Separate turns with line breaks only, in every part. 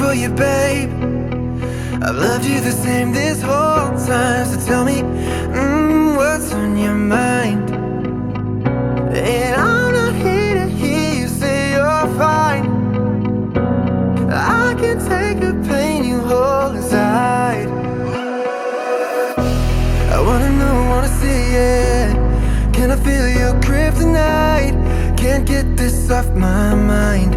for you, babe. I've loved you the same this whole time. So tell me, what's on your mind? And I'm not here to hear you say you're fine. I can take the pain you hold inside. I wanna know, wanna see it. Can I feel your kryptonite? Can't get this off my mind.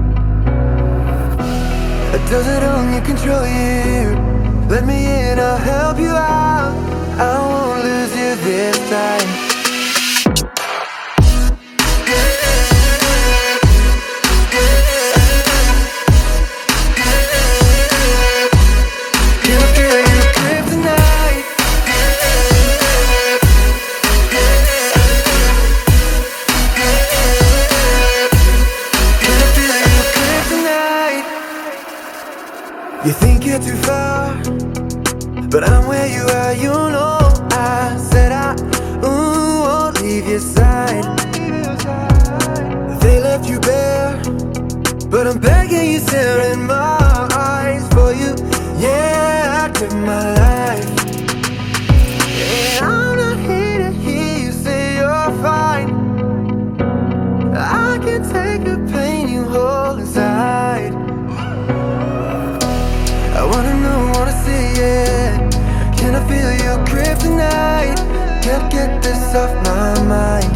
Does it only control you? Let me in, I'll help you out. I won't lose you this time. Can I feel your kryptonite? Can I feel your kryptonite? You think you're too far, but I'm where you are, you know. I said I won't leave your side. They left you bare, but I'm begging you, stare in my eyes for you. Yeah, I give my life. Yeah, I'm not here to hear you say you're fine. I can take the pain you hold inside. I wanna know, wanna see it. Can I feel your kryptonite? Can't get this off my mind.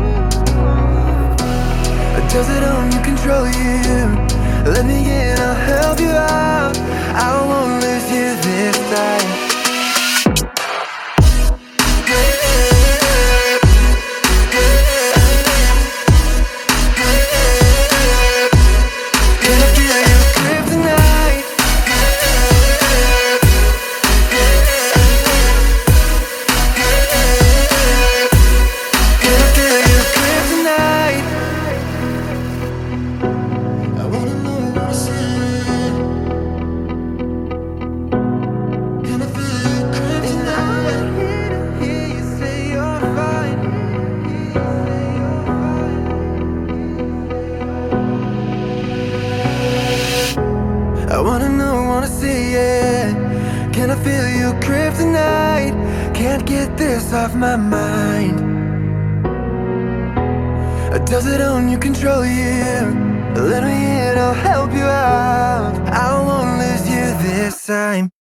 Does it only control you? Let me in, I'll help you out. I won't lose you this time. Can I feel your kryptonite? I wanna know, wanna see it. Can I feel your kryptonite? Can't get this off my mind. Does it only control you? Let me in, I'll help you out. I won't lose you this time.